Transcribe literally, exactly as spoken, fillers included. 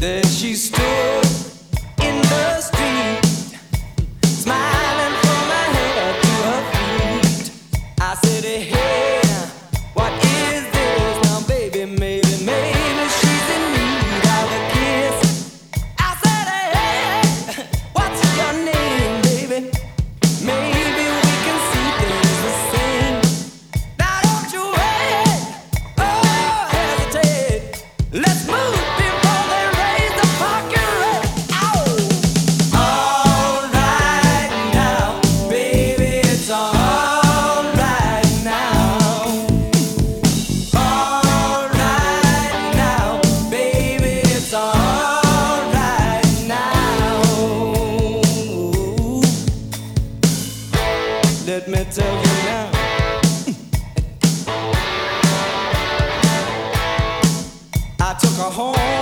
There she stood in the street, smiling from her head to her feet. I said, hey, what is this now, baby? Maybe, maybe she's in need of a kiss. I said, hey, what's your name, baby? Maybe we can see things the same. Now don't you wait, oh, hesitate. Let's move before they raise the parking rate. Ow! All right now, baby, it's all right now. All right now, baby, it's all right now. Let me tell you now. I took her home.